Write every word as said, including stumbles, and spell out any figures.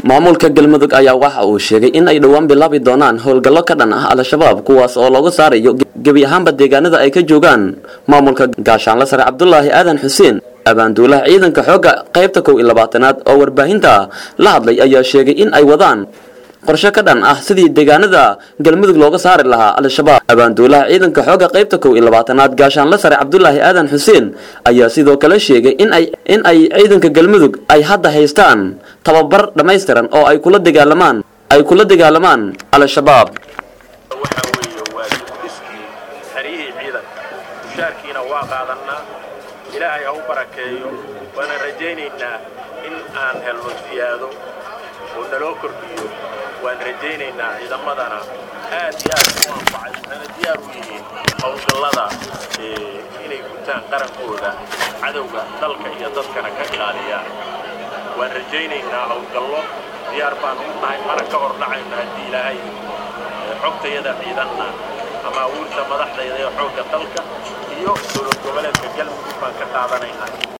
maamulka galmudug ayaa waxa uu sheegay in ay dhawaan bilaabi doonaan howlgallo ka dhan ah al-shabaab kuwaas oo lagu saarayo gebi ahaanba deegaanada ay ka joogaan maamulka gaashaanle sare Cabdullaahi Aadan Xuseen abaanduulaha ciidanka xooga qaybta kow iyo labaatanaad oo warbaahinta la hadlay ayaa sheegay in ay wadaan qorshe ka dhan ah sidii deegaanada galmudug looga saari lahaa al-shabaab abaanduulaha ciidanka xooga qaybta kow iyo labaatanaad gaashaanle sare Cabdullaahi Aadan Xuseen ayaa sidoo kale sheegay in ay in ay ciidanka galmudug ay hadda haystaan tababar dhameystiran oo ay kula dagaalamaan ay kula dagaalamaan al-shabaab waxa weeye waa iskii xariihi ciidanka mushaarkiina waa qaadanaa ilaahay ha u barakeeyo waana rajaynaynaa in aan helno siyaado oo naloo kordhiyo waan rajaynaynaa ciidamadana aad iyo aad u anfacay waxaana diyaar u yihiin howlgallada inay gutaan qarankooda cadowga dalka iyo dadkana ka ilaaliyaan waan rajaynaynaa howlgallo diyaar baan u nahay mana ka hor dhacayna haddii ilaahay xogtayada ciidanna ama awoodda madaxdayda ee xoogga dalka iyo dowlad goboleedka galmudug baan ka qaadanaynaa